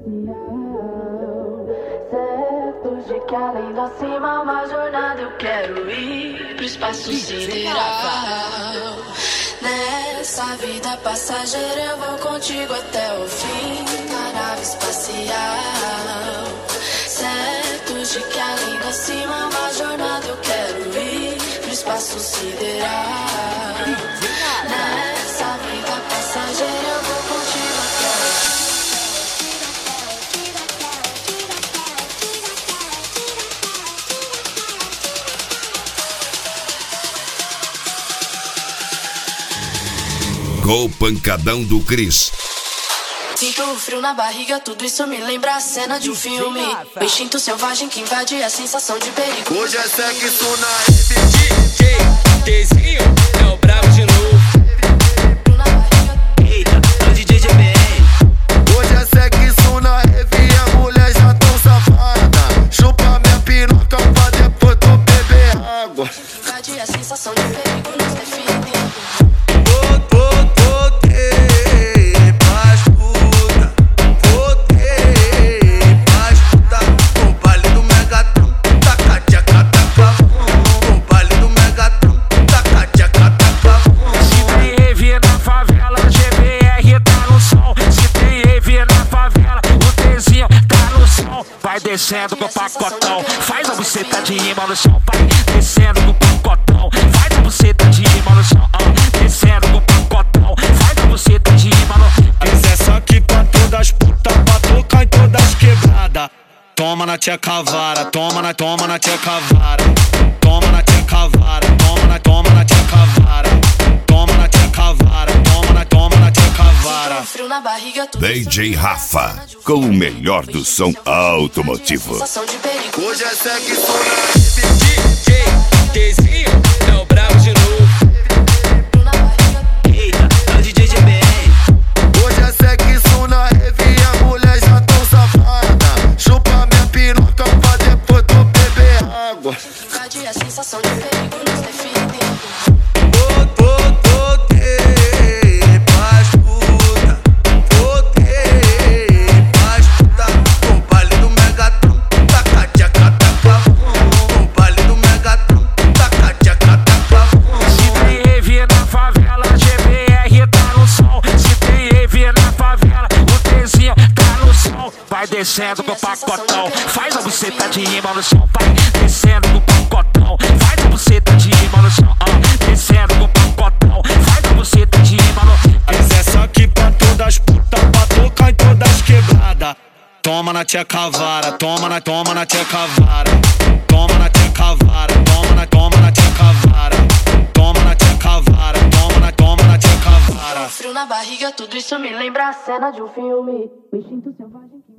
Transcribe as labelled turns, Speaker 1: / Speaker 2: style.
Speaker 1: Certo de que além da cima uma jornada eu quero ir pro espaço sideral. Nessa vida passageira eu vou contigo até o fim da nave espacial. Certo de que além da cima uma jornada eu quero ir pro espaço sideral. Nessa vida passageira eu vou contigo até o fim.
Speaker 2: Gol pancadão do Cris.
Speaker 1: Sinto o frio na barriga, tudo isso me lembra a cena de um filme. O instinto selvagem que invade a sensação de perigo.
Speaker 3: Hoje é sexo na DJ Tzinho, é o brabo de novo. Eita, é o DJ GBR. Hoje é sexo na rave e a mulher já tão safada. Chupa minha piroca pra depois tu beber água.
Speaker 1: Invade a sensação de perigo, nos define.
Speaker 4: Vai descendo com o pacotão, faz a buceta de rima no chão. Vai descendo com o pacotão, faz a buceta de rima no chão. Descendo com o pacotão, faz a buceta de rima no chão.
Speaker 5: Mas é só aqui pra todas putas, pra tocar em todas quebradas. Toma na tcheca vara, toma na tcheca vara. Toma na tcheca vara, toma na tcheca vara. Toma na tcheca vara, toma na tcheca vara.
Speaker 1: Frio na barriga,
Speaker 2: DJ Rafa, com o melhor do som automotivo.
Speaker 3: Hoje é sexo na DJ Tzinho, é o brabo de novo. Eita, é o DJ GBR. Hoje é sexo na rave e a mulher já tão safada. Chupa minha piroca pra depois tu beber água.
Speaker 1: Invade a sensação de perigo, nos define.
Speaker 4: Vai descendo com o pacotão, faz a buceta de rima no chão. Vai descendo com o pacotão, faz a buceta de rima no chão. Descendo com o pacotão, faz a buceta de rima no chão.
Speaker 5: Mas é só aqui pra todas putas, pra tocar em todas quebradas. Toma na tcheca vara, toma na tcheca vara. Toma na tcheca vara, toma na tcheca vara. Toma na tcheca vara, toma na tcheca vara.
Speaker 1: Frio na barriga, tudo isso me lembra a cena de um filme. O instinto selvagem que